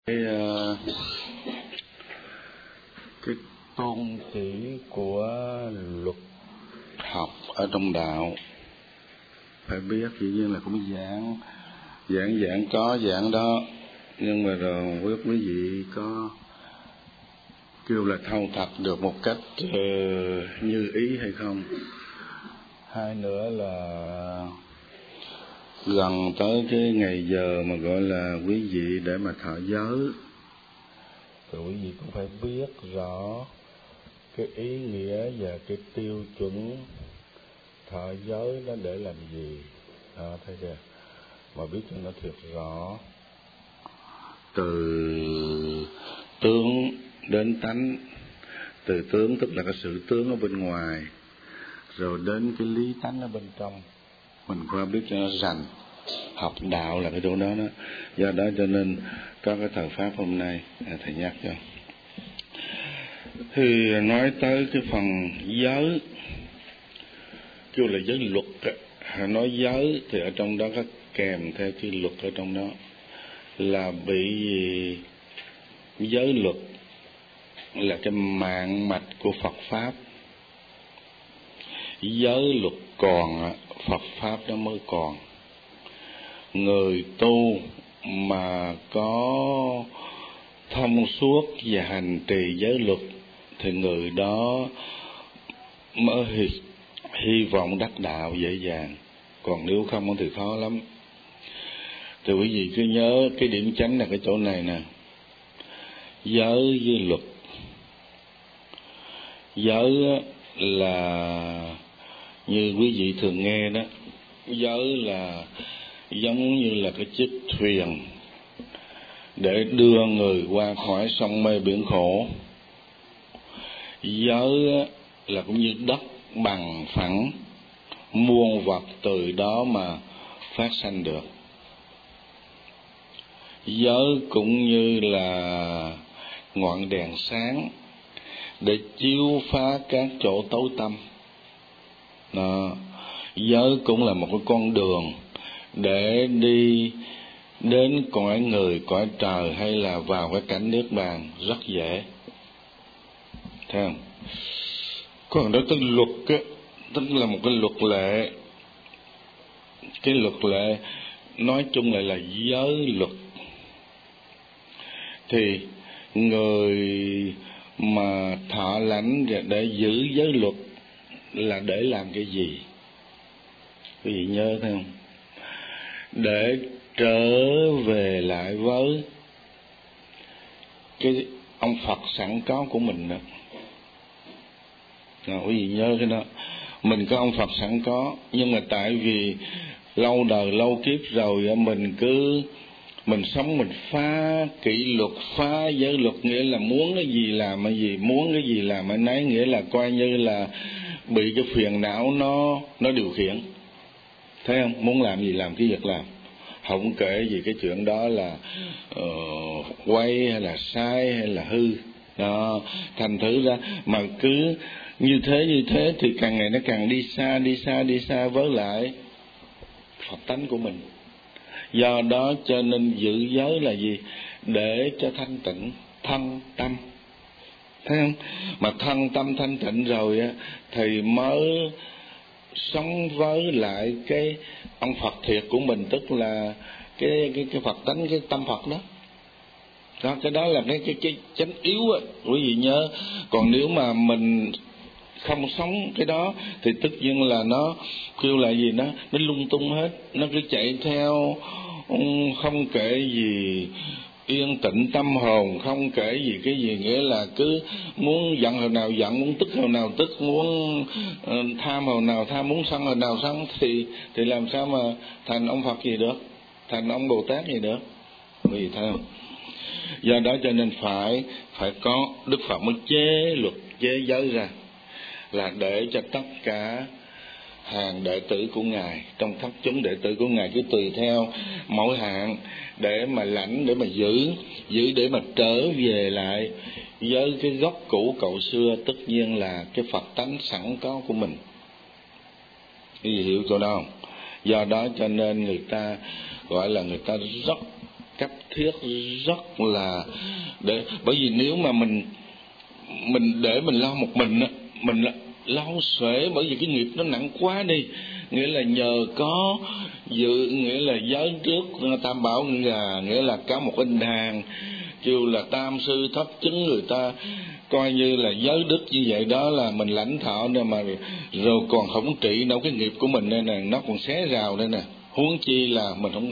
Cái tôn chỉ của luật học ở trong đạo phải biết, dĩ nhiên là cũng giảng có giảng đó, nhưng mà rồi quý vị có kêu là thâu thập được một cách như ý hay không. Hai nữa là gần tới cái ngày giờ mà gọi là quý vị để mà thọ giới, rồi quý vị cũng phải biết rõ cái ý nghĩa và cái tiêu chuẩn thọ giới đó để làm gì. Thấy chưa? Mà biết cho nó thiệt rõ, từ tướng đến tánh. Từ tướng tức là cái sự tướng ở bên ngoài, rồi đến cái lý tánh ở bên trong. Mình qua biết cho nó rành. Học đạo là cái chỗ đó đó. Do đó cho nên có cái thời pháp hôm nay thầy nhắc cho. Thì nói tới cái phần giới, kêu là giới luật. Nói giới thì ở trong đó có kèm theo cái luật ở trong đó, là bị giới luật là cái mạng mạch của Phật Pháp. Giới luật còn, Phật Pháp nó mới còn. Người tu mà có thông suốt và hành trì giới luật thì người đó mới hy vọng đắc đạo dễ dàng. Còn nếu không thì khó lắm. Thì quý vị cứ nhớ cái điểm chánh là cái chỗ này nè. Giới với luật. Giới là như quý vị thường nghe đó, giới là giống như là cái chiếc thuyền để đưa người qua khỏi sông mê biển khổ. Giới là cũng như đất bằng phẳng, muôn vật từ đó mà phát sanh được. Giới cũng như là ngọn đèn sáng để chiếu phá các chỗ tối tăm. Giới cũng là một cái con đường để đi đến cõi người, cõi trời, hay là vào cái cảnh niết bàn rất dễ. Thấy không? Còn đó tới luật á, tức là một cái luật lệ. Cái luật lệ nói chung lại là giới luật. Thì người mà thọ lãnh để giữ giới luật là để làm cái gì? Quý vị nhớ thấy không? Để trở về lại với cái ông Phật sẵn có của mình đó. Quý vị nhớ cái đó. Mình có ông Phật sẵn có, nhưng mà tại vì lâu đời lâu kiếp rồi mình sống mình phá kỷ luật, phá giới luật, nghĩa là muốn cái gì làm cái gì, muốn cái gì làm cái nấy, nghĩa là coi như là bị cái phiền não nó điều khiển. Thấy không? Muốn làm gì làm cái việc làm. Không kể gì cái chuyện đó là quay hay là sai hay là hư. Đó, thành thử ra mà cứ như thế thì càng ngày nó càng đi xa với lại Phật tánh của mình. Do đó cho nên giữ giới là gì? Để cho thanh tịnh thân tâm. Thấy không? Mà thân tâm thanh tịnh rồi á thì mới sống với lại cái ông Phật thiệt của mình, tức là cái Phật tánh, cái tâm Phật đó. Đó, cái đó là cái chánh yếu á, quý vị nhớ. Còn nếu mà mình không sống cái đó thì tất nhiên là nó kêu là gì, nó lung tung hết, nó cứ chạy theo không kể gì yên tĩnh tâm hồn, không kể gì cái gì, nghĩa là cứ muốn giận hồi nào giận, muốn tức hồi nào tức, muốn tham hồi nào tham, muốn sân hồi nào sân, thì làm sao mà thành ông Phật gì được, thành ông Bồ Tát gì được. Vì thấy không? Do đó cho nên phải có Đức Phật mới chế luật, chế giới ra, là để cho tất cả hàng đệ tử của Ngài, trong thất chúng đệ tử của Ngài cứ tùy theo mỗi hạng để mà lãnh, để mà giữ để mà trở về lại với cái gốc cũ cội xưa, tất nhiên là cái Phật tánh sẵn có của mình. Quý vị hiểu chỗ đó không? Do đó cho nên người ta gọi là người ta rất cấp thiết, rất là để, bởi vì nếu mà mình để mình lo một mình á, mình lo xuể, bởi vì cái nghiệp nó nặng quá đi. Nghĩa là nhờ có dự, nghĩa là giới trước Tam Bảo nghĩa là có một anh đàn kêu là tam sư thấp chứng, người ta coi như là giới đức như vậy đó, là mình lãnh thọ nữa mà rồi còn không trị đâu cái nghiệp của mình đây nè, nó còn xé rào đây nè, huống chi là mình không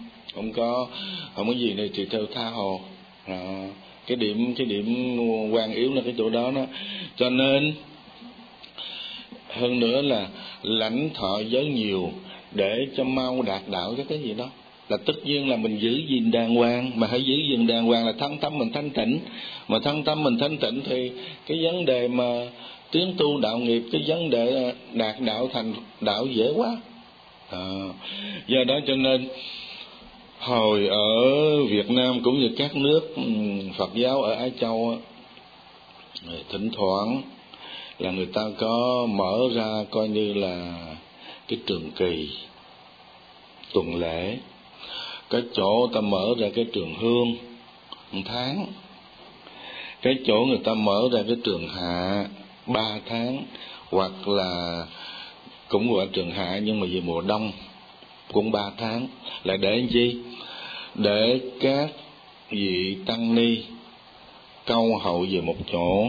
có gì này thì theo tha hồ. Cái điểm quan yếu là cái chỗ đó đó. Cho nên hơn nữa là lãnh thọ giới nhiều để cho mau đạt đạo cái gì đó, là tất nhiên là mình giữ gìn đàng hoàng. Mà hãy giữ gìn đàng hoàng là thân tâm mình thanh tịnh. Mà thân tâm mình thanh tịnh thì cái vấn đề mà tiến tu đạo nghiệp, cái vấn đề đạt đạo thành đạo dễ quá. Do đó cho nên hồi ở Việt Nam cũng như các nước Phật giáo ở Á Châu, thỉnh thoảng là người ta có mở ra coi như là cái trường kỳ tuần lễ. Cái chỗ ta mở ra cái trường hương 1 tháng, cái chỗ người ta mở ra cái trường hạ 3 tháng, hoặc là cũng gọi trường hạ nhưng mà về mùa đông cũng 3 tháng. Là để làm chi? Để các vị tăng ni câu hậu về một chỗ,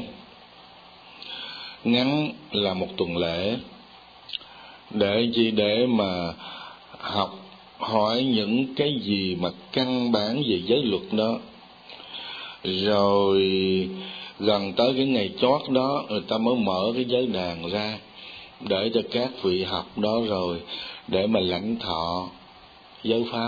ngắn là 1 tuần lễ. Để chi? Để mà học hỏi những cái gì mà căn bản về giới luật đó. Rồi gần tới cái ngày chót đó, người ta mới mở cái giới đàn ra để cho các vị học đó, rồi để mà lãnh thọ giới pháp.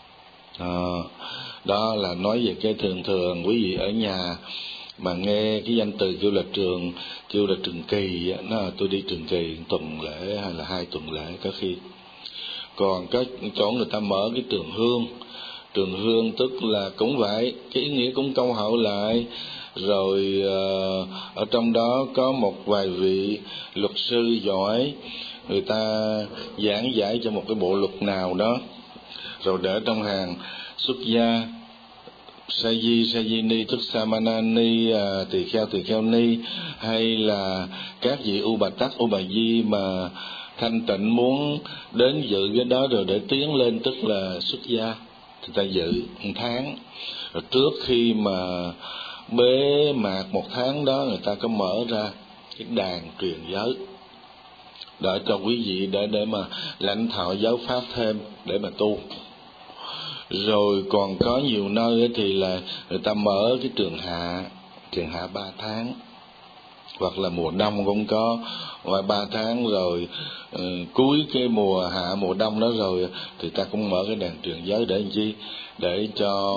Đó là nói về cái thường quý vị ở nhà mà nghe cái danh từ kêu là trường kỳ, nó tôi đi trường kỳ 1 tuần lễ hay là 2 tuần lễ có khi. Còn cái chỗ người ta mở cái trường hương tức là cũng vậy, cái ý nghĩa cũng câu hậu lại. Rồi ở trong đó có một vài vị luật sư giỏi, người ta giảng giải cho một cái bộ luật nào đó, rồi để trong hàng xuất gia, sa di ni tức samana ni, tỳ kheo ni, hay là các vị u bà tắc, u bà di mà thanh tịnh muốn đến dự cái đó rồi để tiến lên tức là xuất gia, thì ta dự 1 tháng. Rồi trước khi mà bế mạc 1 tháng đó, người ta có mở ra cái đàn truyền giới để cho quý vị để mà lãnh thọ giáo pháp thêm để mà tu. Rồi còn có nhiều nơi thì là người ta mở cái trường hạ 3 tháng, hoặc là mùa đông cũng có ngoài 3 tháng. Rồi cuối cái mùa hạ mùa đông đó rồi thì ta cũng mở cái đàn truyền giới để làm chi? Để cho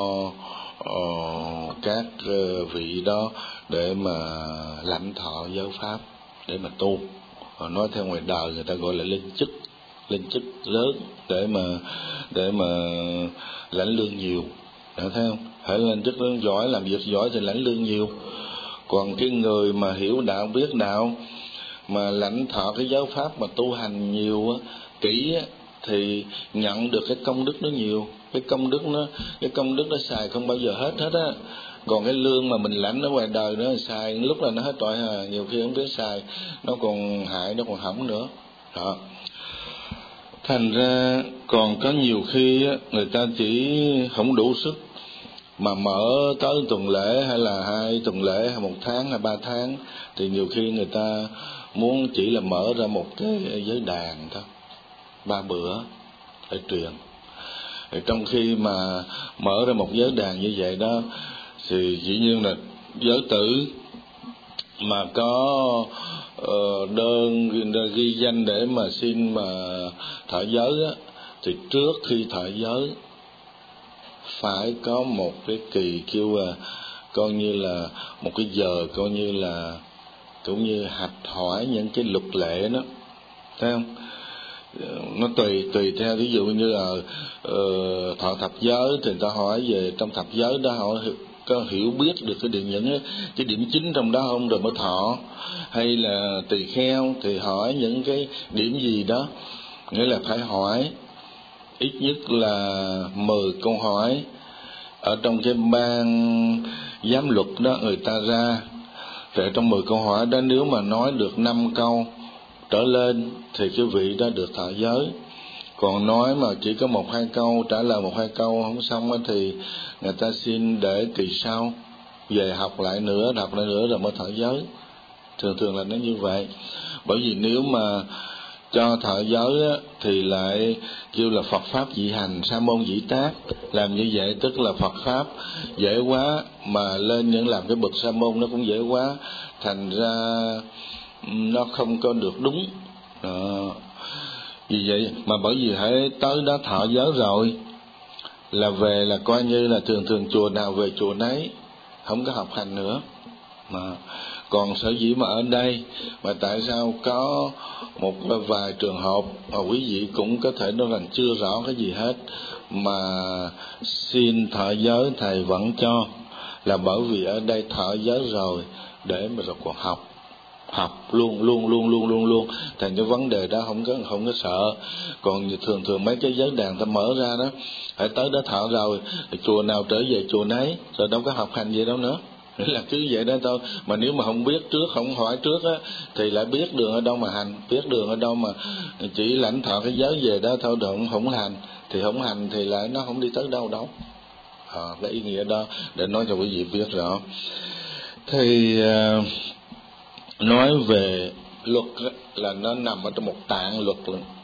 các vị đó để mà lãnh thọ giới pháp để mà tu. Nói theo ngoài đời người ta gọi là lên chức lớn để mà lãnh lương nhiều. Thấy không? Phải lên chức lớn giỏi, làm việc giỏi thì lãnh lương nhiều. Còn cái người mà hiểu đạo biết đạo mà lãnh thọ cái giáo pháp mà tu hành nhiều kỹ thì nhận được cái công đức nó nhiều. Cái công đức nó xài không bao giờ hết á. Còn cái lương mà mình lãnh ở ngoài đời nó xài lúc là nó hết tội hà, nhiều khi không biết xài, nó còn hại, nó còn hỏng nữa. Đó. Thành ra còn có nhiều khi người ta chỉ không đủ sức mà mở tới 1 tuần lễ hay là 2 tuần lễ hay 1 tháng hay 3 tháng, thì nhiều khi người ta muốn chỉ là mở ra một cái giới đàn thôi, 3 bữa để truyền. Thì trong khi mà mở ra một giới đàn như vậy đó, thì dĩ nhiên là giới tử mà có đơn ghi danh để mà xin mà thọ giới á, thì trước khi thọ giới phải có một cái kỳ kêu là coi như là một cái giờ, coi như là cũng như học hỏi những cái luật lệ đó, thấy không? Nó tùy theo, ví dụ như là thọ thập giới thì người ta hỏi về trong thập giới đó họ có hiểu biết được những cái điểm chính trong đó không rồi mới thọ. Hay là tỳ kheo thì hỏi những cái điểm gì đó, nghĩa là phải hỏi ít nhất là 10 câu hỏi ở trong cái ban giám luật đó người ta ra, thì trong 10 câu hỏi đó nếu mà nói được 5 câu trở lên thì cái vị đó được thọ giới. Còn nói mà chỉ có 1-2 câu, trả lời 1-2 câu không xong thì người ta xin để kỳ sau về học lại nữa rồi mới thọ giới. Thường là nó như vậy. Bởi vì nếu mà cho thọ giới á, thì lại kêu là Phật pháp dị hành, sa môn dị tác. Làm như vậy tức là Phật pháp dễ quá, mà lên những làm cái bậc sa môn nó cũng dễ quá, thành ra nó không có được đúng. Vì vậy mà bởi vì hãy tới đó thọ giới rồi là về là coi như là thường chùa nào về chùa nấy, không có học hành nữa. Mà còn sở dĩ mà ở đây mà tại sao có một vài trường hợp mà quý vị cũng có thể nói rằng chưa rõ cái gì hết mà xin thọ giới thầy vẫn cho, là bởi vì ở đây thọ giới rồi để mà rồi còn học luôn, thành cái vấn đề đó không có sợ. Còn thường mấy cái giới đàn ta mở ra đó, phải tới đó thọ rồi chùa nào trở về chùa nấy, rồi đâu có học hành gì đâu nữa, là cứ vậy đó thôi. Mà nếu mà không biết trước, không hỏi trước á, thì lại biết đường ở đâu mà hành, biết đường ở đâu mà chỉ lãnh thọ cái giới về đó thôi, rồi không hành, thì không hành thì lại nó không đi tới đâu. Cái ý nghĩa đó để nói cho quý vị biết rõ. Thì nói về luật là nó nằm ở trong một tạng luật,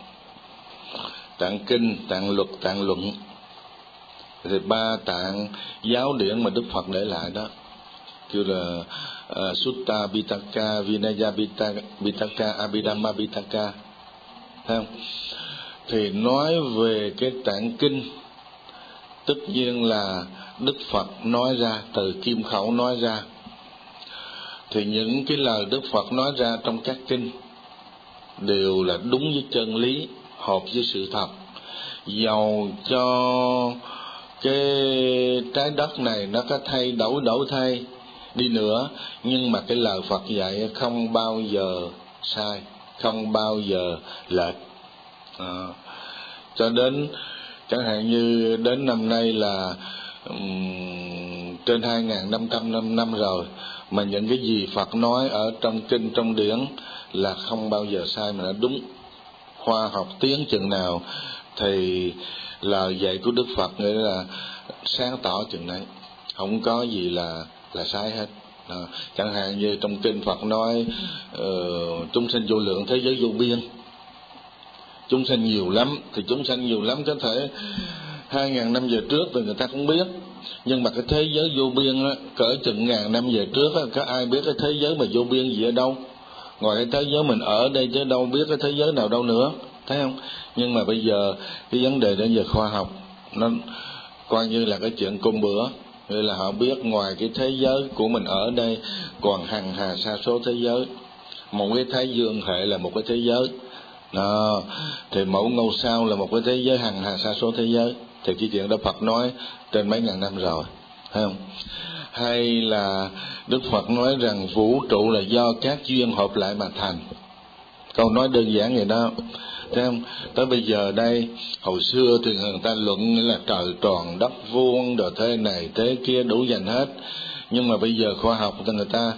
tạng kinh, tạng luật, tạng luận. Thì 3 tạng giáo điển mà Đức Phật để lại đó kêu là Sutta Pitaka, Vinaya Pitaka, Abhidhamma Pitaka. Thấy không? Thì nói về cái tạng kinh, tất nhiên là Đức Phật nói ra, từ kim khẩu nói ra. Thì những cái lời Đức Phật nói ra trong các kinh đều là đúng với chân lý, hợp với sự thật. Dầu cho cái trái đất này nó có thay đổi thay đi nữa, nhưng mà cái lời Phật dạy không bao giờ sai, không bao giờ lệch. Cho đến chẳng hạn như đến năm nay là trên 2.500 năm rồi, mà những cái gì Phật nói ở trong kinh, trong điển là không bao giờ sai mà nó đúng. Khoa học tiến chừng nào thì lời dạy của Đức Phật nghĩa là sáng tỏ chừng đấy, không có gì là sai hết. Chẳng hạn như trong kinh Phật nói chúng sanh vô lượng, thế giới vô biên. Chúng sanh nhiều lắm, thì chúng sanh nhiều lắm có thể 2.000 năm về trước thì người ta cũng biết, nhưng mà cái thế giới vô biên á, cỡ chừng 1.000 năm về trước á, có ai biết cái thế giới mà vô biên gì ở đâu, ngoài cái thế giới mình ở đây chứ đâu biết cái thế giới nào đâu nữa, thấy không? Nhưng mà bây giờ cái vấn đề đến giờ khoa học nó coi như là cái chuyện cơm bữa, nghĩa là họ biết ngoài cái thế giới của mình ở đây còn hằng hà sa số thế giới. Một cái thái dương hệ là một cái thế giới đó, thì mẫu ngôi sao là một cái thế giới hằng hà sa số thế giới. Thì cái chuyện đó Phật nói trên mấy ngàn năm rồi, thấy không? Hay là Đức Phật nói rằng vũ trụ là do các duyên hợp lại mà thành. Câu nói đơn giản vậy đó, thấy không? Tới bây giờ đây, hồi xưa thì người ta luận là trời tròn đất vuông rồi thế này thế kia đủ dành hết, nhưng mà bây giờ khoa học người ta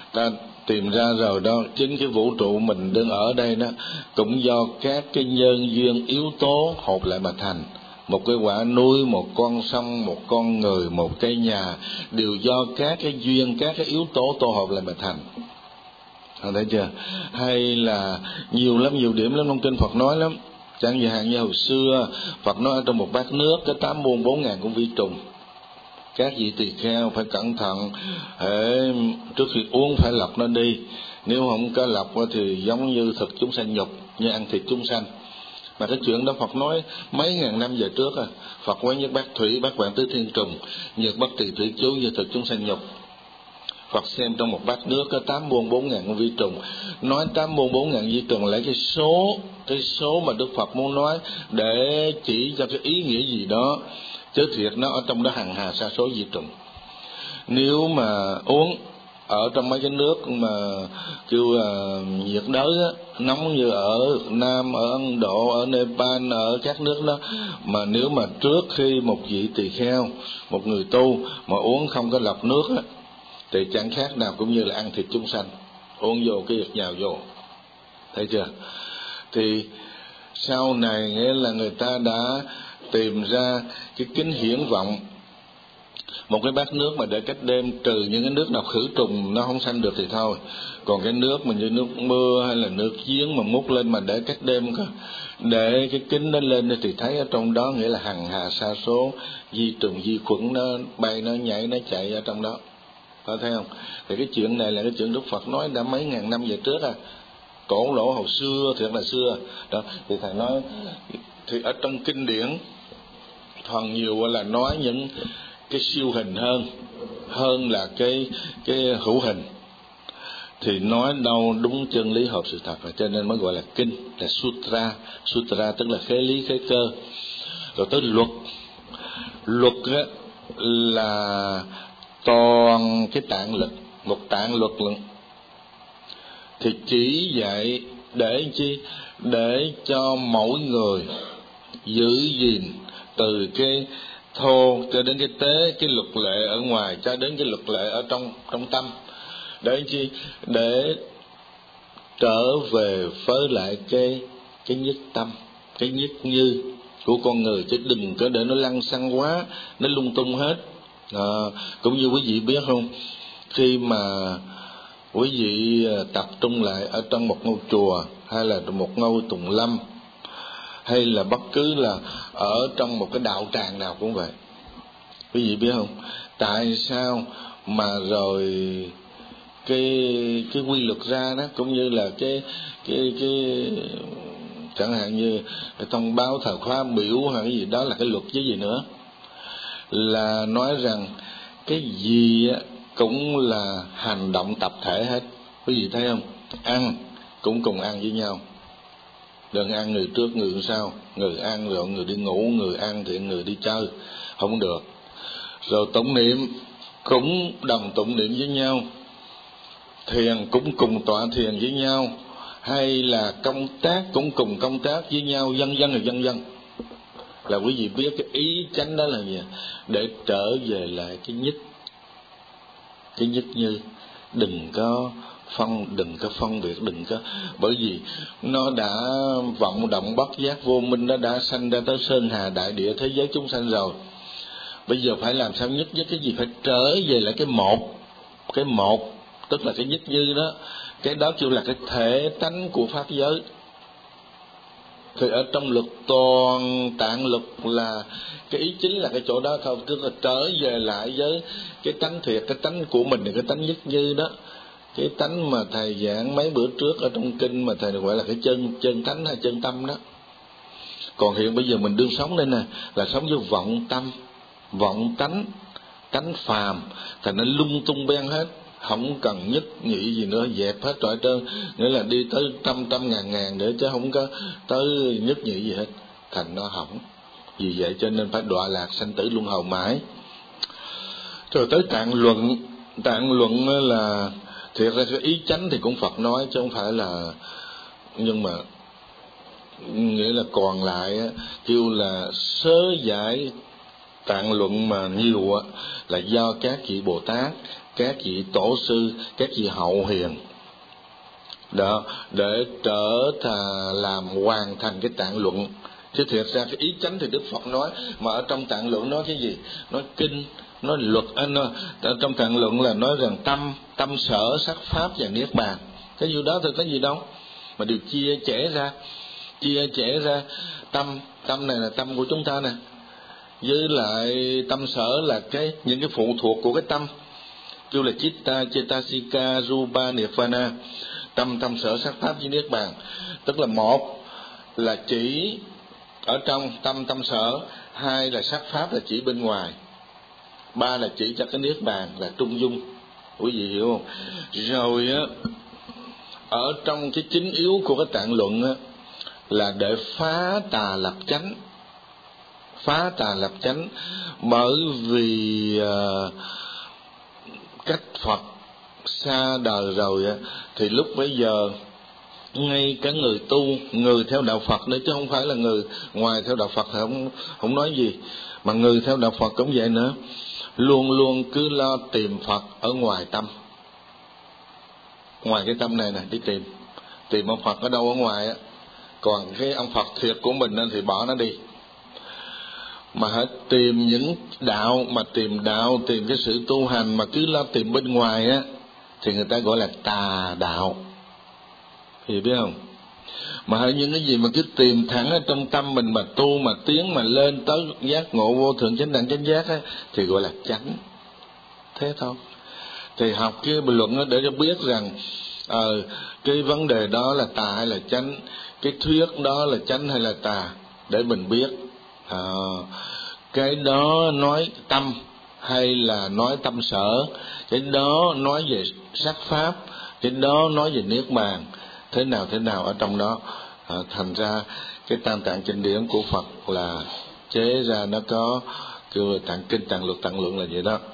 tìm ra rồi đó, chính cái vũ trụ mình đang ở đây đó cũng do các cái nhân duyên yếu tố hợp lại mà thành. Một cái quả núi, một con sông, một con người, một cây nhà đều do các cái duyên, các cái yếu tố tổ hợp lại mà thành. Thấy chưa? Hay là nhiều lắm, nhiều điểm lắm trong kinh Phật nói lắm. Chẳng hạn như hồi xưa Phật nói ở trong một bát nước có 8 muôn 4 ngàn con vi trùng. Các vị tỳ kheo phải cẩn thận, trước khi uống phải lọc nó đi. Nếu không có lọc thì giống như thực chúng sanh nhục, như ăn thịt chúng sanh. Mà cái chuyện đó Phật nói mấy ngàn năm về trước à. Phật quán nhất bát thủy, bát vạn tứ thiên trùng, nhược bất tỳ thủy chú, như thực chúng sanh nhục. Phật xem trong một bát nước có 8 muôn 4 ngàn con vi trùng. Nói 8 muôn 4 ngàn vi trùng lấy cái số mà Đức Phật muốn nói để chỉ cho cái ý nghĩa gì đó, chứ thiệt nó ở trong đó hằng hà sa số vi trùng. Nếu mà uống ở trong mấy cái nước mà kêu là nhiệt đới á, nóng như ở Việt Nam, ở Ấn Độ, ở Nepal, ở các nước đó, mà nếu mà trước khi một vị tỳ kheo, một người tu mà uống không có lọc nước á, thì chẳng khác nào cũng như là ăn thịt chúng sanh, uống vô cái việc nhào vô, thấy chưa? Thì sau này nghĩa là người ta đã tìm ra cái kính hiển vọng, một cái bát nước mà để cách đêm, trừ những cái nước nào khử trùng nó không sanh được thì thôi, còn cái nước mà như nước mưa hay là nước giếng mà múc lên mà để cách đêm, để cái kính nó lên thì thấy ở trong đó nghĩa là hằng hà sa số vi trùng vi khuẩn nó bay, nó nhảy, nó chạy ở trong đó, có thấy không? Thì cái chuyện này là cái chuyện Đức Phật nói đã mấy ngàn năm về trước cổ lỗ hồi xưa, thiệt là xưa đó. Thì thầy nói thì ở trong kinh điển phần nhiều là nói những cái siêu hình hơn là cái hữu hình, thì nói đâu đúng chân lý hợp sự thật, cho nên mới gọi là kinh, là sutra tức là khế lý khế cơ. Rồi tới luật á, là toàn cái tạng lực, một tạng luật luận, thì chỉ dạy để chi? Để cho mỗi người giữ gìn từ cái thô cho đến cái tế, cái luật lệ ở ngoài cho đến cái luật lệ ở trong tâm, để chi? Để trở về với lại cái nhất tâm, cái nhất như của con người, chứ đừng có để nó lăng xăng quá, nó lung tung hết. Cũng như quý vị biết không, khi mà quý vị tập trung lại ở trong một ngôi chùa hay là một ngôi tùng lâm, hay là bất cứ là ở trong một cái đạo tràng nào cũng vậy, quý vị biết không, tại sao mà rồi cái quy luật ra đó, cũng như là cái chẳng hạn như cái thông báo thời khóa biểu hay cái gì đó là cái luật chứ gì nữa, là nói rằng cái gì cũng là hành động tập thể hết. Quý vị thấy không? Ăn cũng cùng ăn với nhau, đừng ăn người trước người sau, người ăn rồi người đi ngủ, người ăn thì người đi chơi, không được. Rồi tụng niệm cũng đồng tụng niệm với nhau, thiền cũng cùng tọa thiền với nhau, hay là công tác cũng cùng công tác với nhau, vân vân. Là quý vị biết cái ý chánh đó là gì? Để trở về lại cái nhất như, đừng có phân biệt, đừng có, bởi vì nó đã vọng động bất giác vô minh, nó đã sanh ra tới sơn hà đại địa thế giới chúng sanh rồi. Bây giờ phải làm sao nhất cái gì? Phải trở về lại cái một, tức là cái nhất như đó. Cái đó kêu là cái thể tánh của pháp giới. Thì ở trong luật toàn tạng luật là cái ý chính là cái chỗ đó thôi, tức là trở về lại với cái tánh thiệt, cái tánh của mình, cái tánh nhất như đó, cái tánh mà thầy giảng mấy bữa trước ở trong kinh mà thầy gọi là cái chân tánh hay chân tâm đó. Còn hiện bây giờ mình đương sống đây nè, là sống với vọng tánh phàm, thành nó lung tung ben hết, không cần nhất nghĩ gì nữa, dẹp hết trọi trơn, nghĩa là đi tới trăm ngàn để chứ không có tới nhất nhị gì hết, thành nó hỏng. Vì vậy cho nên phải đọa lạc sanh tử luân hồi mãi. Rồi tới tạng luận là thiệt ra cái ý chánh thì cũng Phật nói chứ không phải là, nhưng mà nghĩa là còn lại kêu là sớ giải tạng luận mà nhiều là do các vị Bồ Tát, các vị tổ sư, các vị hậu hiền đó, để làm hoàn thành cái tạng luận. Chứ thiệt ra cái ý chánh thì Đức Phật nói, mà ở trong tạng luận nói cái gì? Nói kinh, nói luật, trong tạng luận là nói rằng tâm sở sắc pháp và niết bàn. Cái gì đó thì có gì đâu mà đều chia chẽ ra. Tâm này là tâm của chúng ta nè, với lại tâm sở là những cái phụ thuộc của cái tâm, kêu là chitta, cetasika, rupa, nirvana. Tâm sở sắc pháp với niết bàn, tức là một là chỉ ở trong tâm sở, hai là sắc pháp là chỉ bên ngoài, ba là chỉ cho cái niết bàn là trung dung. Quý vị hiểu không? Rồi ở trong cái chính yếu của cái tạng luận là để phá tà lập chánh, bởi vì cách Phật xa đời rồi á, thì lúc bấy giờ ngay cả người tu, người theo đạo Phật nữa, chứ không phải là người ngoài theo đạo Phật thì không nói gì, mà người theo đạo Phật cũng vậy nữa, luôn luôn cứ lo tìm Phật ở ngoài tâm, ngoài cái tâm này nè, đi tìm ông Phật ở đâu ở ngoài á. Còn cái ông Phật thiệt của mình thì bỏ nó đi, mà hãy tìm những đạo, mà tìm đạo, tìm cái sự tu hành mà cứ lo tìm bên ngoài á, thì người ta gọi là tà đạo, hiểu biết không? Mà hãy những cái gì mà cứ tìm thẳng ở trong tâm mình mà tu, mà tiến mà lên tới giác ngộ vô thượng chánh đẳng chánh giác á, thì gọi là chánh. Thế thôi. Thì học cái bình luận đó để cho biết rằng cái vấn đề đó là tà hay là chánh, cái thuyết đó là chánh hay là tà, để mình biết cái đó nói tâm hay là nói tâm sở, cái đó nói về sắc pháp, cái đó nói về niết bàn, thế nào ở trong đó. Thành ra cái tam tạng kinh điển của Phật là chế ra nó có kêu là tạng kinh, tạng luật, tạng lượng là vậy đó.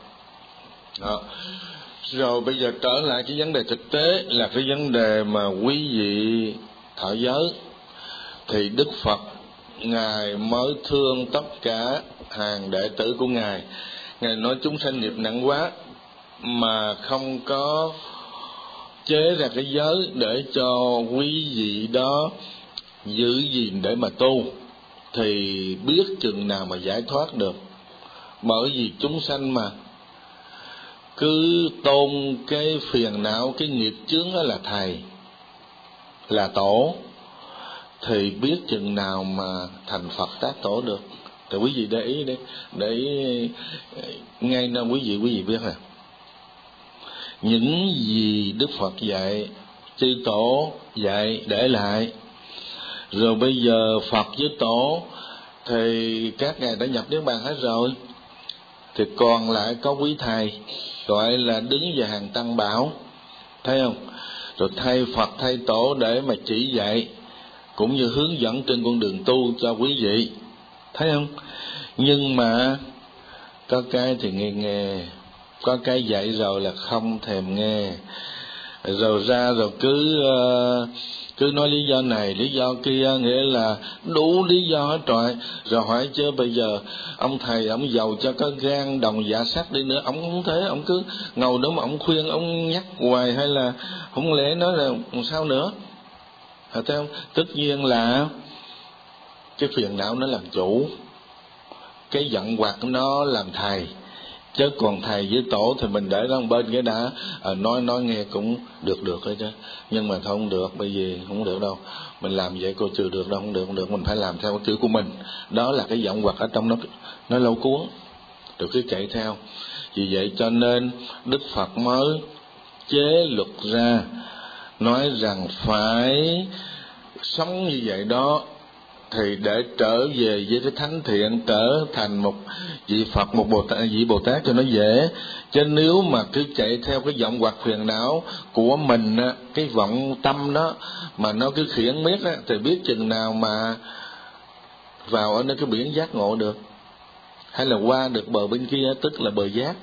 Rồi bây giờ trở lại cái vấn đề thực tế là cái vấn đề mà quý vị thọ giới. Thì Đức Phật Ngài mới thương tất cả hàng đệ tử của Ngài. Ngài nói chúng sanh nghiệp nặng quá, mà không có chế ra cái giới để cho quý vị đó giữ gìn để mà tu, thì biết chừng nào mà giải thoát được. Bởi vì chúng sanh mà cứ tôn cái phiền não, cái nghiệp chướng đó là thầy, là tổ, thì biết chừng nào mà thành Phật tác tổ được. Thì quý vị để ý đấy, để ý ngay nơi quý vị biết nè, những gì Đức Phật dạy, chư tổ dạy để lại, rồi bây giờ Phật với tổ thì các ngài đã nhập niết bàn hết rồi, thì còn lại có quý thầy gọi là đứng về hàng tăng bảo, thấy không? Rồi thay Phật thay tổ để mà chỉ dạy cũng như hướng dẫn trên con đường tu cho quý vị, thấy không? Nhưng mà có cái thì nghe, có cái dạy rồi là không thèm nghe, rồi ra rồi cứ nói lý do này lý do kia, nghĩa là đủ lý do hết trọi. Rồi hỏi chứ bây giờ ông thầy ông giàu cho có gan đồng dạ sắt đi nữa, ông không thế, ông cứ ngồi đó mà ông khuyên, ông nhắc hoài, hay là không lẽ nói là sao nữa? Thấy không? Tất nhiên là cái phiền não nó làm chủ, cái giận hoặc nó làm thầy, chứ còn thầy với tổ thì mình để nó bên cái đã, nói nghe cũng được hết chứ. Nhưng mà thôi không được, bởi vì không được đâu, mình làm vậy cô trừ được đâu, không được, mình phải làm theo cái kiểu của mình. Đó là cái giọng hoặc ở trong nó lâu cuốn, rồi cứ chạy theo. Vì vậy cho nên Đức Phật mới chế luật ra, nói rằng phải sống như vậy đó, thì để trở về với cái thánh thiện, trở thành một vị Phật, một vị Bồ Tát cho nó dễ. Chứ nếu mà cứ chạy theo cái vọng hoặc phiền não của mình, cái vọng tâm đó mà nó cứ khiển miết á, thì biết chừng nào mà vào ở nơi cái biển giác ngộ được, hay là qua được bờ bên kia, tức là bờ giác.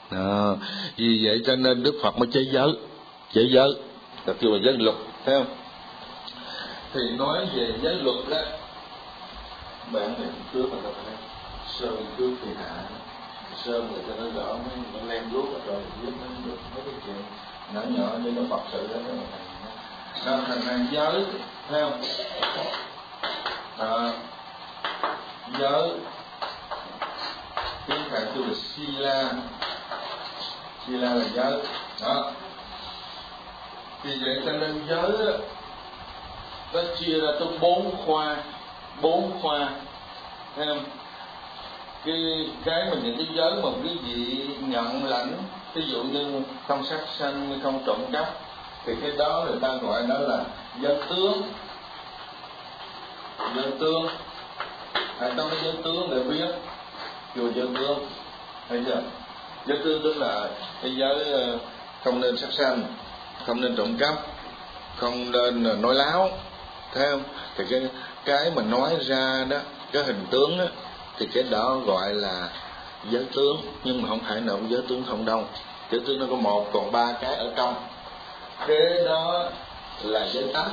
Vì vậy cho nên Đức Phật mới chế giới, là kêu là giới luật, thấy không? Thì nói về giới luật đó, bạn này trước mà ta phải sơn trước thì hạ, sơn để cho nó rõ, nó len ruốc rồi viết nó được mấy cái chuyện nhỏ để nó Phật sự đó. Nó thành ra giới, thấy không? Giới tiếng Phạn kêu là sila là giới đó. Vì vậy cho nên giới đó, nó chia ra tới 4 khoa, thấy không? Cái mà những cái giới mà quý vị nhận lãnh, ví dụ như không sát sanh, không trộm cắp, thì cái đó người ta gọi đó là giới tướng. Trong cái giới tướng để biết kêu giới tướng, thấy chưa? Giới tướng tức là cái giới không nên sát sanh, không nên trộm cắp, không nên nói láo, thấy không? Thì cái mà nói ra đó, cái hình tướng đó, thì cái đó gọi là giới tướng. Nhưng mà không phải nào giới tướng không đâu. Tiểu tương nó có một, còn 3 cái ở trong. Kế đó là giới tánh.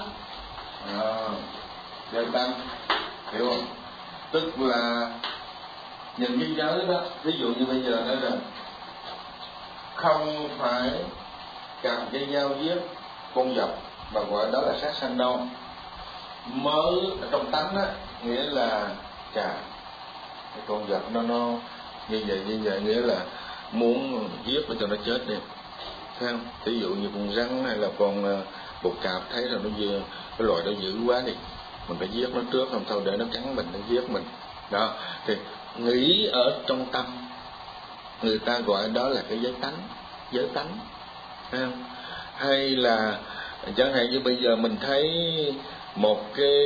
Giới tánh, hiểu không? Tức là nhìn cái giới đó, ví dụ như bây giờ nói rằng không phải cầm cái dao giết con vật mà gọi đó là sát sanh đâu. Mới ở trong tánh á, nghĩa là cái con vật nó như vậy nghĩa là muốn giết nó cho nó chết đi, thấy không? Ví dụ như con rắn hay là con bột cạp, thấy là nó vừa cái loài đó dữ quá đi, mình phải giết nó trước, không thôi để nó cắn mình, nó giết mình. Đó, thì nghĩ ở trong tâm, người ta gọi đó là cái giới tánh, thấy không? Hay là chẳng hạn như bây giờ mình thấy một cái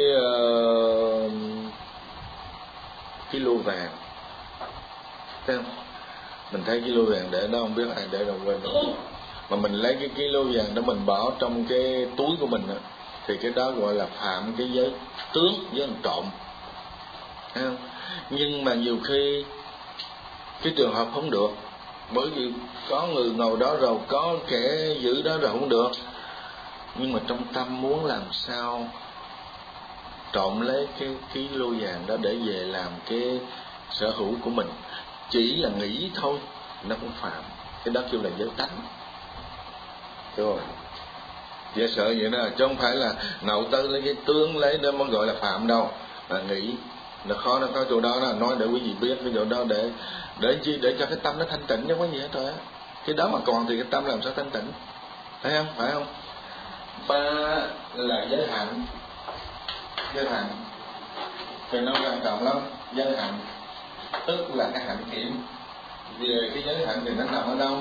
kilo vàng, thấy không? Mình thấy kilo vàng để đó, không biết ai để đâu quên đâu, mà mình lấy cái kilo vàng đó mình bỏ trong cái túi của mình đó, thì cái đó gọi là phạm cái giới tướng, giới ăn trộm, thấy không? Nhưng mà nhiều khi cái trường hợp không được, bởi vì có người ngồi đó rồi, có kẻ giữ đó rồi không được, nhưng mà trong tâm muốn làm sao trộm lấy cái kilo vàng đó để về làm cái sở hữu của mình, chỉ là nghĩ thôi nó cũng phạm. Cái đó kêu là giới tánh, hiểu không? Dễ sợ vậy đó, chứ không phải là nậu tư lấy cái tướng lấy đó mới gọi là phạm đâu. Mà nghĩ nó khó, nó có chỗ đó là nói để quý vị biết cái chỗ đó để chi, để cho cái tâm nó thanh tịnh chứ không có gì hết thôi á. Cái đó mà còn thì cái tâm làm sao thanh tịnh, thấy không? Phải không? 3 là giới hạnh. Giới hạnh thì nó quan trọng lắm. Giới hạnh tức là cái hạnh kiểm. Về cái giới hạnh thì nó nằm ở đâu?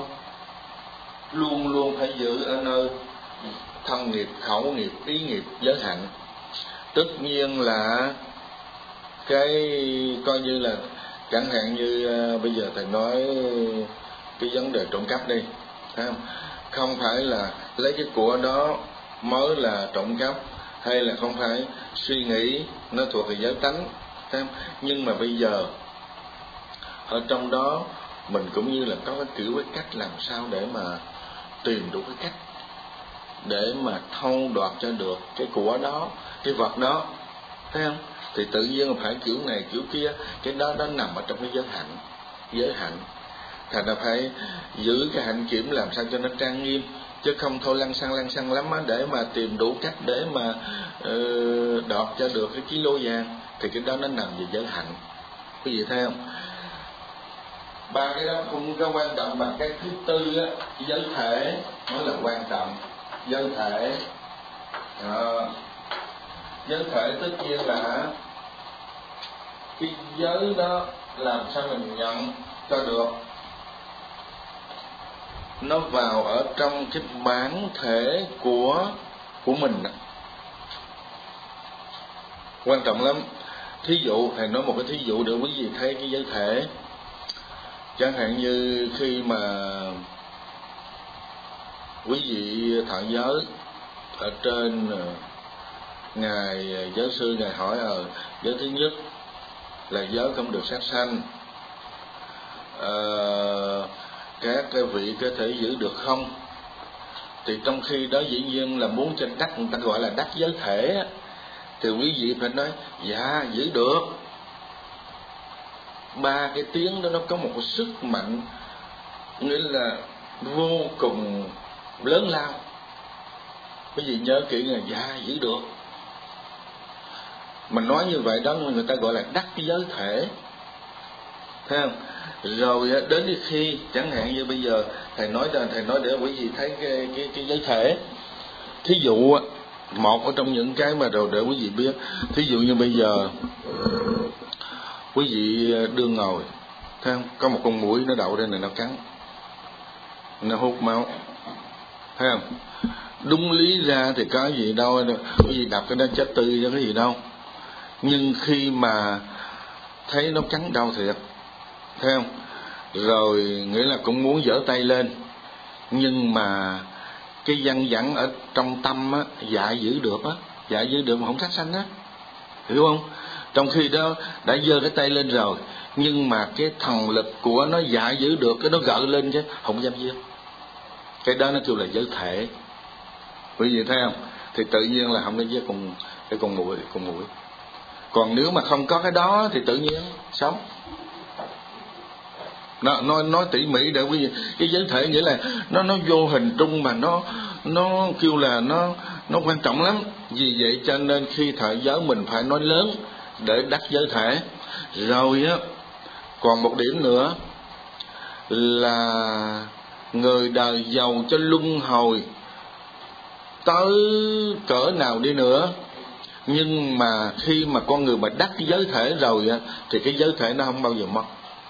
Luôn luôn phải giữ ở nơi thân nghiệp, khẩu nghiệp, ý nghiệp, giới hạnh. Tất nhiên là cái coi như là chẳng hạn như bây giờ thầy nói cái vấn đề trộm cắp đi, thấy không? Không phải là lấy cái của đó mới là trộm cắp, hay là không phải suy nghĩ nó thuộc về giới tánh, thấy không? Nhưng mà bây giờ ở trong đó mình cũng như là có cái kiểu, cái cách làm sao để mà tìm đủ cái cách để mà thâu đoạt cho được cái của đó, cái vật đó, thấy không? Thì tự nhiên phải kiểu này kiểu kia, cái đó nằm ở trong cái giới hạnh. Thành ra phải giữ cái hạnh kiểm làm sao cho nó trang nghiêm, chứ không thôi lăng xăng lắm á, để mà tìm đủ cách để mà đoạt cho được cái kilo vàng, thì cái đó nó nằm về giới hạnh. Quý vị thấy không? 3 cái đó cũng có quan trọng, bằng cái thứ tư á, giới thể mới là quan trọng. Giới thể, giới thể tất nhiên là cái giới đó làm sao mình nhận cho được, nó vào ở trong cái bản thể của mình, quan trọng lắm. Thí dụ thầy nói một cái thí dụ để quý vị thấy cái giới thể. Chẳng hạn như khi mà quý vị thọ giới ở trên, ngài giáo sư ngài hỏi giới thứ nhất là giới không được sát sanh, các cái vị có thể giữ được không? Thì trong khi đó dĩ nhiên là muốn cho đắc, người ta gọi là đắc giới thể á, thì quý vị phải nói dạ giữ được. 3 cái tiếng đó nó có một cái sức mạnh, nghĩa là vô cùng lớn lao. Quý vị nhớ kỹ là dạ giữ được. Mình nói như vậy đó người ta gọi là đắc giới thể, thấy không? Rồi đến đi khi chẳng hạn như bây giờ thầy nói để quý vị thấy cái giới thể. Thí dụ một ở trong những cái mà đồ để quý vị biết, thí dụ như bây giờ quý vị đương ngồi, thấy không? Có một con muỗi nó đậu đây này, nó cắn, nó hút máu, thấy không? Đúng lý ra thì có gì đâu, quý vị đập cái đó chết tươi cho cái gì đâu. Nhưng khi mà thấy nó cắn đau thiệt, thấy không? Rồi nghĩa là cũng muốn giở tay lên, nhưng mà cái văn vẳng ở trong tâm á, dạ giữ được á, dạ giữ được mà không sát sanh á, hiểu không? Trong khi đó đã giơ cái tay lên rồi, nhưng mà cái thần lực của nó dạ giữ được, cái nó gợi lên chứ không dám giết, Cái đó nó kêu là giới thể. Quý vị thấy không? Thì tự nhiên là không có với con muỗi. Còn nếu mà không có cái đó thì tự nhiên sống. Nói tỉ mỉ để quý vị, cái giới thể nghĩa là nó vô hình trung mà nó kêu là nó quan trọng lắm. Vì vậy cho nên khi thọ giới mình phải nói lớn để đắc giới thể. Rồi á, còn một điểm nữa là người đời giàu cho luân hồi tới cỡ nào đi nữa, nhưng mà khi mà con người mà đắc giới thể rồi á, thì cái giới thể nó không bao giờ mất.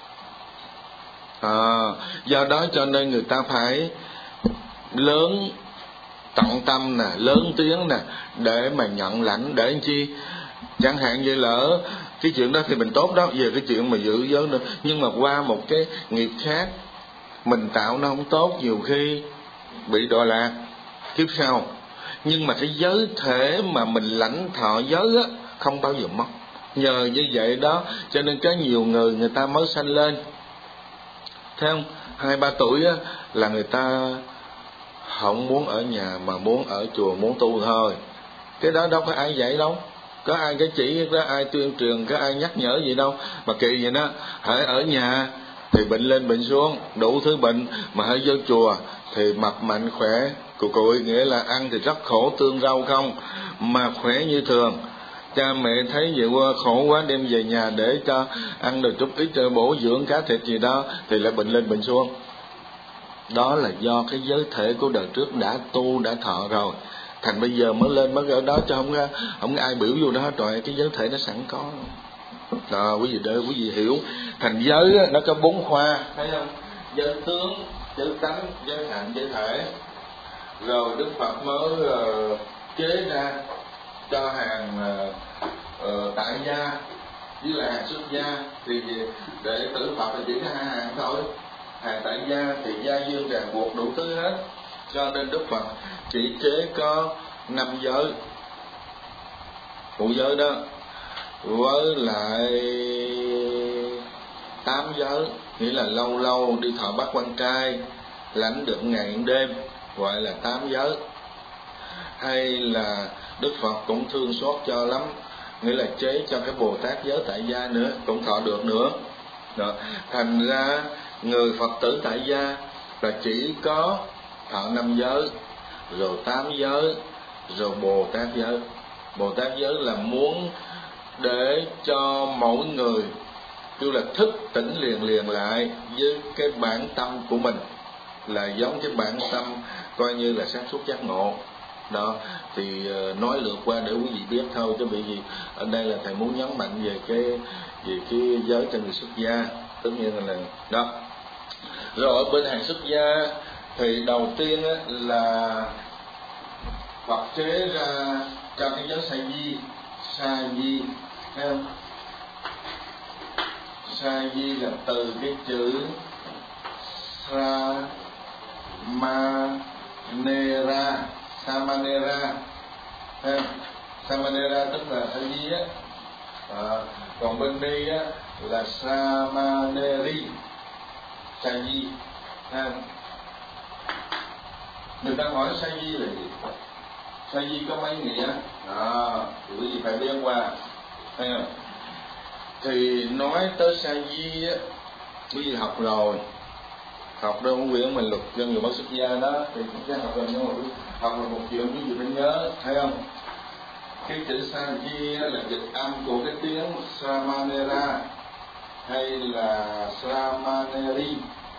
Do đó cho nên người ta phải lớn trọng tâm nè, lớn tiếng nè, để mà nhận lãnh, để làm chi? Chẳng hạn như lỡ cái chuyện đó thì mình tốt đó, về cái chuyện mà giữ giới nữa, nhưng mà qua một cái nghiệp khác mình tạo nó không tốt, nhiều khi bị đọa lạc kiếp sau. Nhưng mà cái giới thể mà mình lãnh thọ giới á, không bao giờ mất. Nhờ như vậy đó cho nên có nhiều người ta mới sanh lên, thấy không? 2-3 tuổi á, là người ta không muốn ở nhà mà muốn ở chùa, muốn tu thôi. Cái đó đâu có ai dạy đâu, có ai cái chỉ, có ai tuyên truyền, có ai nhắc nhở gì đâu. Mà kỳ vậy đó, hãy ở nhà thì bệnh lên bệnh xuống, đủ thứ bệnh, mà hãy vô chùa thì mập mạnh khỏe cùi, nghĩa là ăn thì rất khổ, tương rau không mà khỏe như thường. Cha mẹ thấy vậy qua khổ quá, đem về nhà để cho ăn được chút ít cho bổ dưỡng cá thịt gì đó, thì lại bệnh lên bệnh xuống. Đó là do cái giới thể của đời trước đã tu, đã thọ rồi, thành bây giờ mới lên mới ở đó, chứ không ai biểu vô đó hết rồi. Cái giới thể nó sẵn có đó, quý vị, để quý vị hiểu. Thành giới nó có 4 khoa, thấy không? Giới tướng, giới tánh, giới hạnh, giới thể. Rồi Đức Phật mới chế ra cho hàng tại gia với lại hàng xuất gia. Thì để Tử Phật là chỉ có 2 hàng thôi. Hàng tại gia thì gia dương ràng buộc đủ thứ hết, cho nên Đức Phật chỉ chế có 5 giới. Phụ giới đó với lại 8 giới, nghĩa là lâu lâu đi thọ bát quan trai, lãnh được ngày đêm, gọi là 8 giới. Hay là Đức Phật cũng thương xót cho lắm, nghĩa là chế cho cái Bồ Tát giới tại gia nữa, cũng thọ được nữa. Đó. Thành ra người Phật tử tại gia là chỉ có thọ 5 giới, rồi 8 giới, rồi Bồ Tát giới. Bồ Tát giới là muốn để cho mỗi người kêu là thức tỉnh liền lại với cái bản tâm của mình, là giống cái bản tâm coi như là sáng suốt giác ngộ. Đó thì nói lượt qua để quý vị biết thôi, chứ bởi vì ở đây là thầy muốn nhấn mạnh về cái giới cho người xuất gia, tất nhiên là đó. Rồi ở bên hàng xuất gia thì đầu tiên là Phật chế ra cho cái giới sa di, thấy không? Sa di là từ cái chữ Samanera, Samanera tức là sa di á. Còn bên đây á là Samaneri, sa di. Người ta hỏi sa di là gì? Sa di có mấy nghĩa? Thì quý vị phải biết qua, thấy không? Thì nói tới sa di á, quý vị học rồi, học đâu cũng quyển mình luật cho người bác xuất gia đó, thì cũng sẽ học rồi, nhưng mà học là một chuyện quý vị phải nhớ, thấy không? Cái chữ sa di là dịch âm của cái tiếng Samanera hay là Samaneri.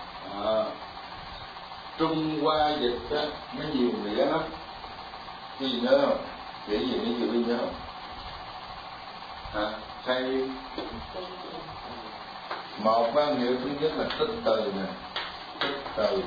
Trung Hoa dịch đó, nó nhiều nghĩa lắm. Quý vị nhớ không? Nghĩa gì mấy người nhớ không? Hay một nghĩa thứ nhất là tích từ nè, tích từ,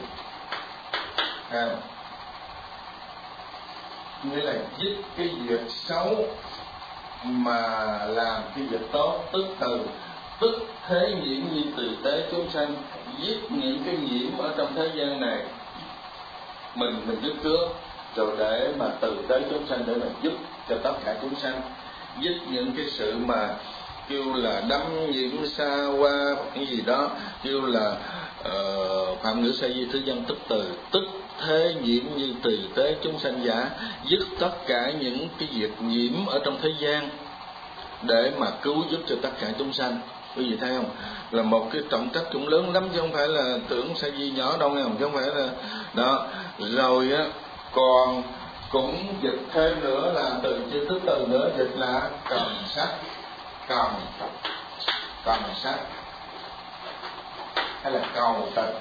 nghĩa là dứt cái việc xấu mà làm cái việc tốt. Tức từ, tức thế nhiễm như từ tế chúng sanh, dứt những cái nhiễm ở trong thế gian này mình dứt trước, rồi để mà từ tế chúng sanh, để mà giúp cho tất cả chúng sanh. Dứt những cái sự mà kêu là đắm nhiễm xa qua cái gì đó, kêu là phạm ngữ sa di thứ dân tức từ, tức thế nhiễm như tỳ tế chúng sanh giả, dứt tất cả những cái việc nhiễm ở trong thế gian để mà cứu giúp cho tất cả chúng sanh. Quý vị thấy không, là một cái trọng trách cũng lớn lắm chứ không phải là tưởng sa di nhỏ đâu nghe không, chứ không phải là đó. Rồi á, còn cũng dịch thêm nữa là từ chữ thứ từ nữa, dịch là cần sắc, cần sắc hay là cầu tịch.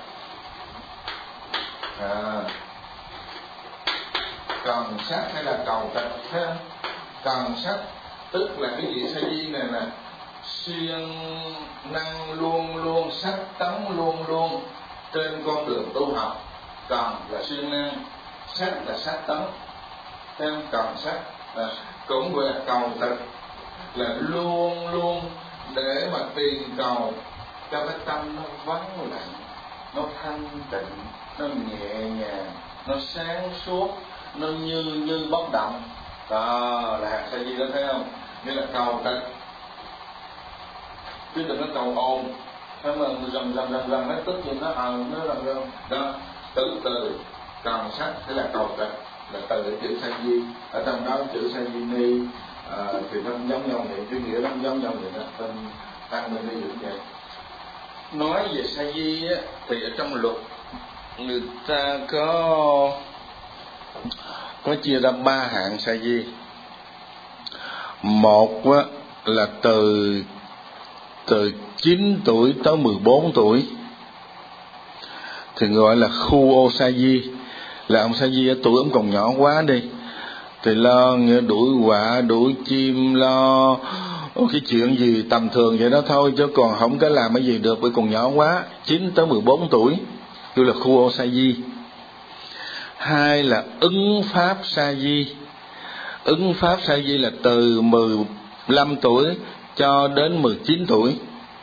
Cần sắc hay là cầu tịch, thấy không? Cần sắc tức là cái vị sa di này nè, siêng năng luôn luôn, sắc tấn luôn luôn trên con đường tu học. Cần là siêng năng, sắc là sắc tấn, theo cần sắc cũng gọi là cầu tịch, là luôn luôn để mà tìm cầu cho cái tâm nó vắng lặng, nó thanh tịnh, nó nhẹ nhàng, nó sáng suốt, nó như bất động. Đó là hạt sa di đó, thấy không? Nghĩa là cầu tịch, chứ đừng có cầu ồn. Thấy mà rầm nó tức gì nó rầm đó. Từ cần sắc thế là cầu tịch, là từ cái chữ sa di, ở trong đó chữ sa di ni thì nó giống nhau vậy, cái nghĩa nó giống nhau vậy đó, tên tăng bên đây vậy. Nói về sa di á, thì ở trong luật người ta có chia ra 3 hạng sa di. Một á, là từ 9 tuổi tới 14 tuổi thì gọi là khu ô sa di, là ông sa di ở tuổi ông còn nhỏ quá đi thì lo đuổi quạ đuổi chim, lo cái chuyện gì tầm thường vậy đó thôi, chứ còn không có làm cái gì được bởi còn nhỏ quá. 9 tới 14 tuổi gọi là khu ô sa di. Hai là ứng pháp sa di. Ứng pháp sa di là từ 15 tuổi cho đến 19 tuổi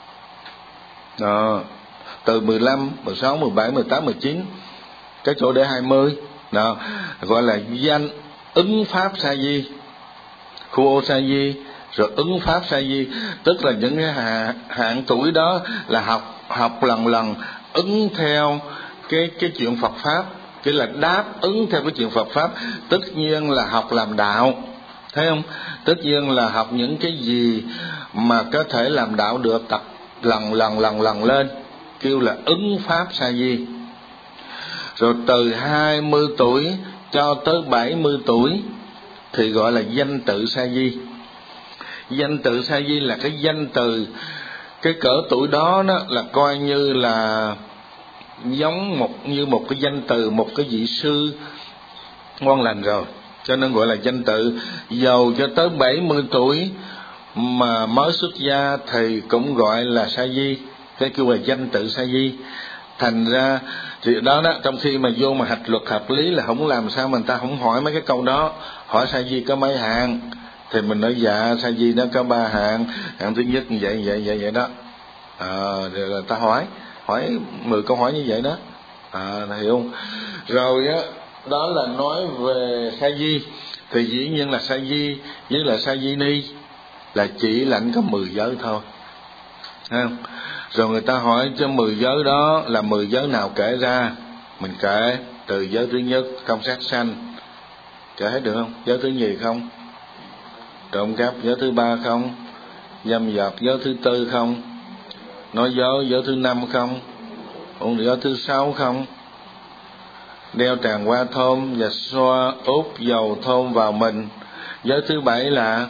đó, từ 15, 16, 17, 18, 19, cái chỗ để 20 đó, gọi là danh ứng pháp sa di, khu ô sa di, rồi ứng pháp sa di, tức là những cái hạng tuổi đó là học lần ứng theo cái chuyện Phật pháp, cái là đáp ứng theo cái chuyện Phật pháp, tất nhiên là học làm đạo, thấy không? Tất nhiên là học những cái gì mà có thể làm đạo được, tập lần lên, kêu là ứng pháp sa di. Rồi từ 20 tuổi cho tới 70 tuổi thì gọi là danh tự sa di. Danh tự sa di là cái danh từ, cái cỡ tuổi đó là coi như là giống như một cái danh từ, một cái vị sư ngon lành rồi, cho nên gọi là danh tự. Dầu cho tới 70 tuổi mà mới xuất gia thì cũng gọi là sa di, cái kêu là danh tự sa di. Thành ra thì đó trong khi mà vô mà hạch luật hợp lý là không làm sao mà người ta không hỏi mấy cái câu đó. Hỏi sa di có mấy hạng thì mình nói dạ sa di nó có 3 hạng, hạng thứ nhất như vậy đó. Rồi người ta hỏi 10 câu hỏi như vậy đó, hiểu không? Rồi đó là nói về sa di. Thì dĩ nhiên là sa di với là sa di ni là chỉ lãnh có 10 giới thôi, thấy không? Rồi người ta hỏi cho 10 giới đó là 10 giới nào kể ra, mình kể từ giới thứ nhất không sát sanh, kể hết được không? Giới thứ nhì không? Trộm cắp. Giới thứ 3 không? Dâm dật. Giới thứ 4 không? Nói dối. Giới thứ 5 không? Uống giới thứ 6 không? Đeo tràng hoa thơm và xoa úp dầu thơm vào mình. Giới thứ 7 là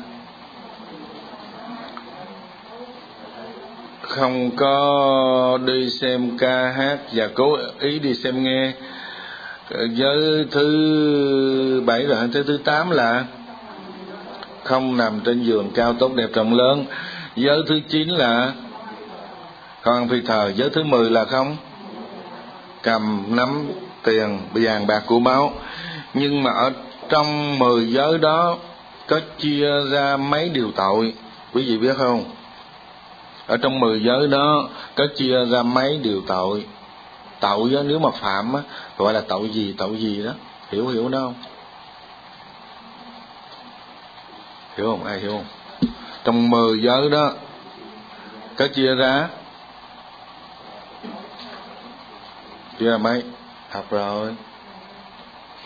không có đi xem ca hát và cố ý đi xem nghe. Giới thứ 7 rồi. Giới thứ 8 là không nằm trên giường cao tốt đẹp rộng lớn. Giới thứ 9 là không ăn phi thờ. Giới thứ 10 là không cầm nắm tiền vàng bạc của báu. Nhưng mà ở trong 10 giới đó có chia ra mấy điều tội, quý vị biết không? Ở trong 10 giới đó có chia ra mấy điều tội. Tội đó, nếu mà phạm á, gọi là tội gì đó, hiểu đó không? Hiểu không? Ai hiểu không? Trong 10 giới đó có chia ra mấy? Học rồi.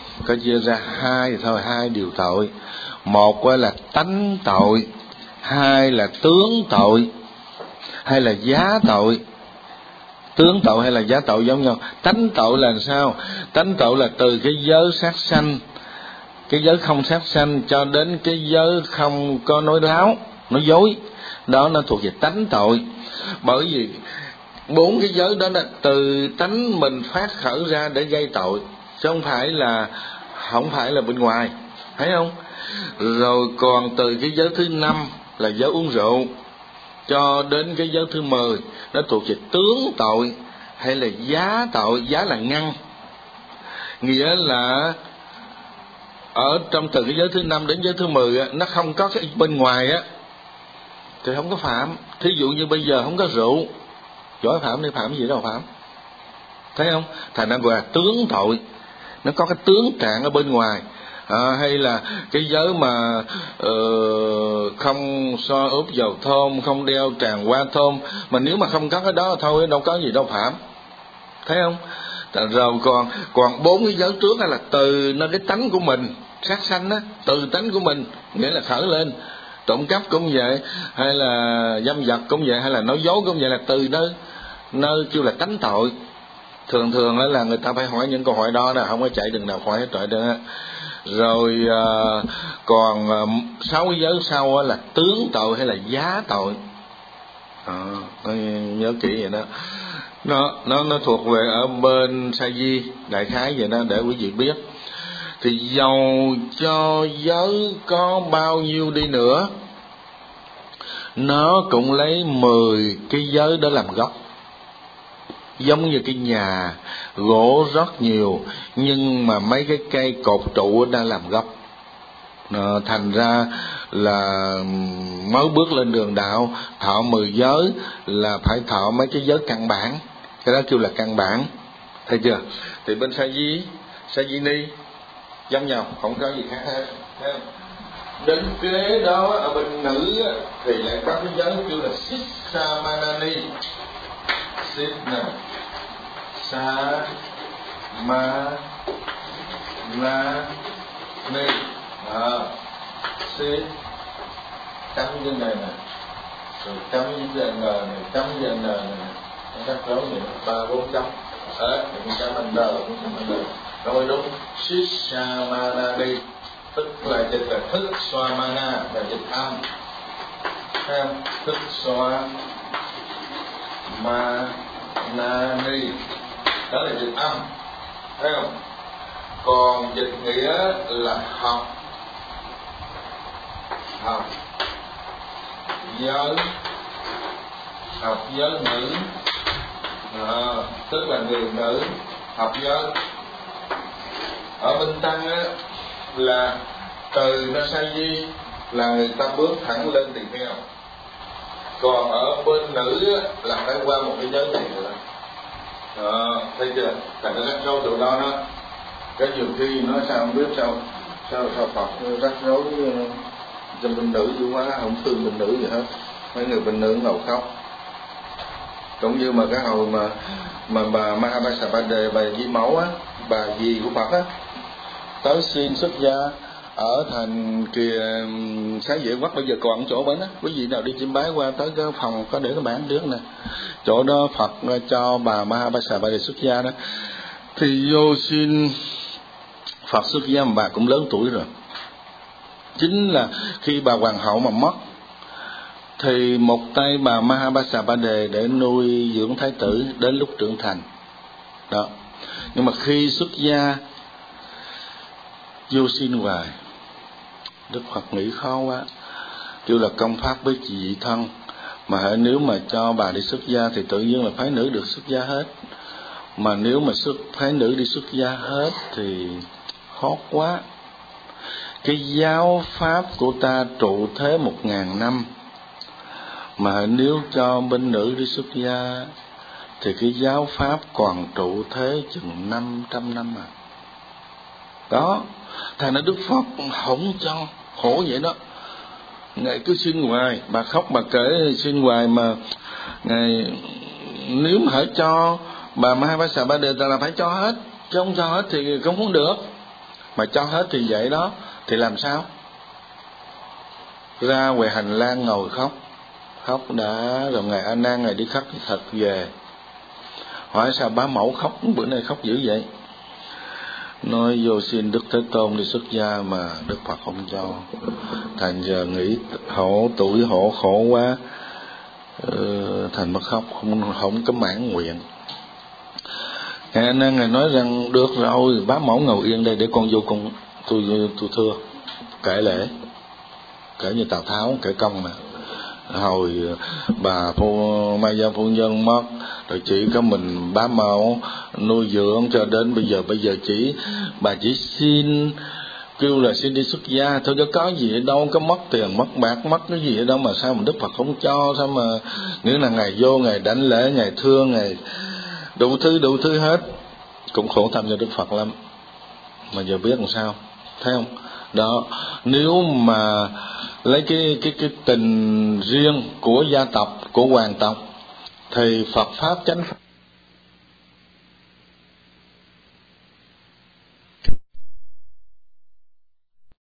có chia ra hai thôi, hai điều tội. Một là tánh tội, hai là tướng tội hay là giá tội. Tướng tội hay là giá tội giống nhau. Tánh tội là sao? Tánh tội là từ cái giới sát sanh, cái giới không sát sanh cho đến cái giới không có nói láo, nói dối. Đó nó thuộc về tánh tội. Bởi vì 4 cái giới đó là từ tánh mình phát khởi ra để gây tội, chứ không phải là bên ngoài, thấy không? Rồi còn từ cái giới thứ 5 là giới uống rượu cho đến cái giới thứ 10 nó thuộc về tướng tội hay là giá tội. Giá là ngăn, nghĩa là ở trong từ cái giới thứ 5 đến giới thứ 10 á, nó không có cái bên ngoài á thì không có phạm. Thí dụ như bây giờ không có rượu, giỏi phạm đi, phạm gì đâu phạm, thấy không? Thành ra gọi là tướng tội, nó có cái tướng trạng ở bên ngoài. Hay là cái giới mà không so ướp dầu thơm, không đeo tràng hoa thơm, mà nếu mà không có cái đó thôi đâu có gì đâu phạm, thấy không? Rồi còn 4 cái giới trước là từ nơi cái tánh của mình, sát sanh á, từ tánh của mình, nghĩa là khởi lên. Trộm cắp cũng vậy, hay là dâm dật cũng vậy, hay là nói dối cũng vậy, là từ nơi kêu là tánh tội. Thường là người ta phải hỏi những câu hỏi đó, không có chạy đường nào khỏi hết trọi đó. Rồi còn 6 cái giới sau là tướng tội hay là giá tội. Nhớ kỹ vậy đó. Nó thuộc về ở bên Sa Di, đại khái vậy đó để quý vị biết. Thì dầu cho giới có bao nhiêu đi nữa, nó cũng lấy 10 cái giới đó làm gốc. Giống như cái nhà gỗ rất nhiều, nhưng mà mấy cái cây cột trụ đã làm gốc. Thành ra là mới bước lên đường đạo, thọ 10 giới là phải thọ mấy cái giới căn bản. Cái đó kêu là căn bản, thấy chưa? Thì bên Sa Di Ni giống nhau, không có gì khác hết. Đến kế đó ở bên nữ thì lại có cái giới kêu là Sisamanani. Sisamanani. Chấm với này nè, rồi chấm với n này, chấm với n này, các dấu này 3-4 chấm. Mình chấm n, rồi đúng. Sisamanani tức là dịch là thức swamana, là dịch âm, thấy không? Thức swamanani đó là dịch âm, thấy không? Còn dịch nghĩa là học giới nữ, tức là người nữ học giới. Ở bên Tăng á là từ nó Sa Di là người ta bước thẳng lên tỳ kheo, còn ở bên nữ á là phải qua một cái giới này nữa. Thấy chưa? Thành ra rắc rối tụi đó nó cái nhiều khi nói sao không biết sao Phật rắc rối cho bên nữ dữ quá, không thương bên nữ gì hết. Mấy người bên nữ ngầu khóc. Cũng như mà cái hồi mà bà Mahabhasapada, bà Di Mẫu á, bà dì của Phật á, tới xin xuất gia ở thành kìa Xá Vệ Quốc, bây giờ còn chỗ bên đó. Quý vị nào đi chiêm bái qua tới cái phòng có để cái bản trước nè, chỗ đó Phật cho bà Mahabhasapada xuất gia đó. Thì vô xin Phật xuất gia, mà bà cũng lớn tuổi rồi. Chính là khi bà hoàng hậu mà mất thì một tay bà Mahabhasapada để nuôi dưỡng thái tử đến lúc trưởng thành đó. Nhưng mà khi xuất gia vô xin hoài, Đức Phật nghĩ khó quá, kêu là công pháp với chị thân, mà nếu mà cho bà đi xuất gia thì tự nhiên là phái nữ được xuất gia hết, mà nếu mà phái nữ đi xuất gia hết thì khó quá. Cái giáo pháp của ta trụ thế 1000 năm, mà nếu cho bên nữ đi xuất gia thì cái giáo pháp còn trụ thế chừng 500 năm à. Đó, thành ra Đức Phật không cho, khổ vậy đó. Ngài cứ xin hoài, bà khóc bà kể xin hoài, mà Ngài nếu mà phải cho bà Mahabhasapada là phải cho hết, chứ không cho hết thì không được. mà cho hết thì vậy đó, thì làm sao? Ra ngoài hành lang ngồi khóc đã, rồi ngày A Nan ngày đi khất thật về. Hỏi sao bá mẫu khóc, bữa nay khóc dữ vậy? Nói vô xin Đức Thế Tôn đi xuất gia mà Đức Phật không cho. Thành giờ nghĩ tuổi khổ quá, thành mất khóc, không có mãn nguyện. Ngày A Nan ngày nói rằng được rồi, bá mẫu ngồi yên đây để con vô cùng tôi thưa kể lễ, kể như Tào Tháo kể công mà. Hồi bà Mai Gia phu nhân mất rồi, chỉ có mình bá mẫu nuôi dưỡng cho đến bây giờ bà chỉ xin kêu là xin đi xuất gia thôi, chứ có gì ở đâu, có mất tiền mất bạc mất cái gì ở đâu mà sao mà Đức Phật không cho? Sao mà nghĩa là ngày vô ngày đảnh lễ, ngày thương, ngày đủ thứ hết, cũng khổ tâm cho Đức Phật lắm. Mà giờ biết làm sao, thấy không? Đó, nếu mà lấy cái tình riêng của gia tộc, của hoàng tộc, thì Phật pháp chánh pháp